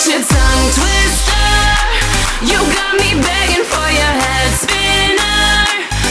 your tongue twister. You got me begging for your head spinner.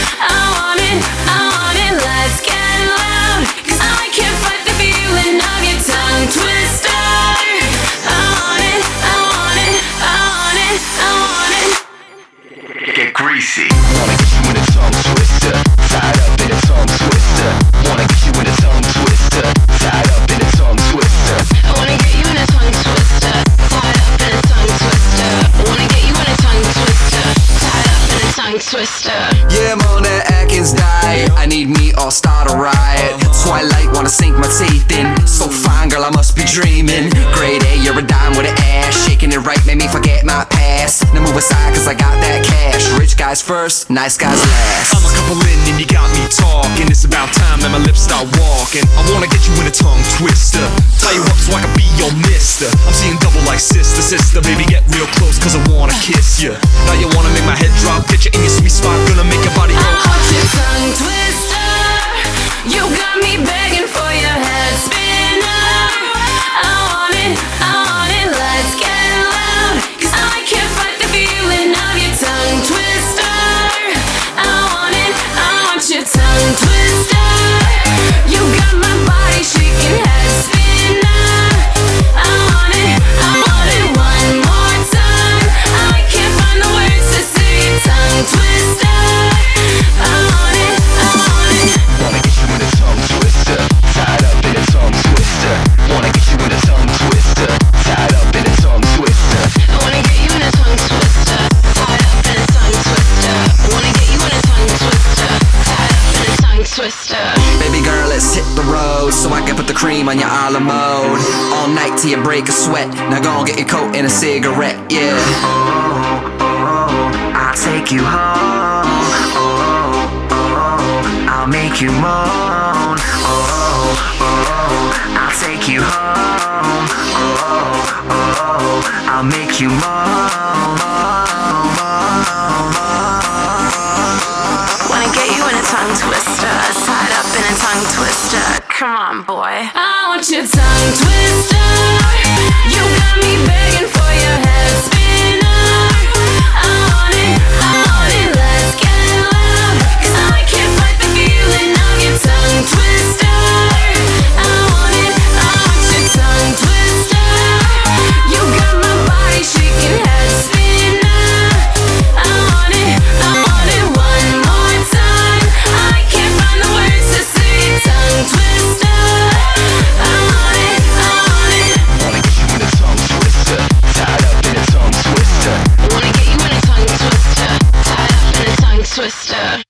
I want it, let's get loud. 'Cause I can't fight the feeling of your tongue twister. I want it, I want it, I want it, I want it. Get greasy. Wanna get you in a tongue twister, tied up in a tongue twister. Wanna get you in a tongue twister, tied up in a tongue twister. I wanna get you in a tongue twister, tied up in a tongue twister. I wanna get you in a tongue twister, tied up in a tongue twister. Yeah, I'm on that Atkins diet. I need meat or start a riot. Twilight wanna sink my teeth in. So fine, girl, I must be dreaming. Grade A, you're a dime with an ass. Shaking it right made me forget my past. Now move aside 'cause I got that cash. Rich guys first, nice guys last. I'm a couple in and you got me talking. It's about time that my lips start walking. I wanna get you in a tongue twister, tie you up so I can be your mister. I'm seeing double like sister, sister. Baby, get real close 'cause I wanna kiss you. Now you wanna make my head drop, get you in your sweet spot. Gonna make your body go. I want your tongue twister. You got me begging for your head spinner. I want it, let's get loud. 'Cause I can't fight the feeling of your tongue twister. I want your tongue twister. You got my body shaking, head spinner. I want it one more time. I can't find the words to say your tongue twister. I want it. Wanna get you in a tongue twister, tied up in a tongue twister. Wanna get you in a tongue twister, tied up in a tongue twister. I wanna get you in a tongue twister, tied up in a tongue twister. I wanna get you in a tongue twister, tied up in a tongue twister. Baby girl, let's hit the road so I can put the cream on your a la mode. All night till you break a sweat. Now go and get your coat and a cigarette, yeah. I'll take you home. I'll make you moan. I'll take you home. I'll make you moan. Wanna get you in a tongue twister, tied up in a tongue twister. Come on, boy. I want your tongue twister. You got me begging for your head spinner. I want it, let's get loud. 'Cause I can't fight the feeling of your tongue twister. I want your tongue twister. You got my body shaking, head spinner. I want it one more time. I can't find the words to say your tongue twister. I want it. Wanna get you in a tongue twister, tied up in a tongue twister. I wanna get you in a tongue twister, tied up in a tongue twister.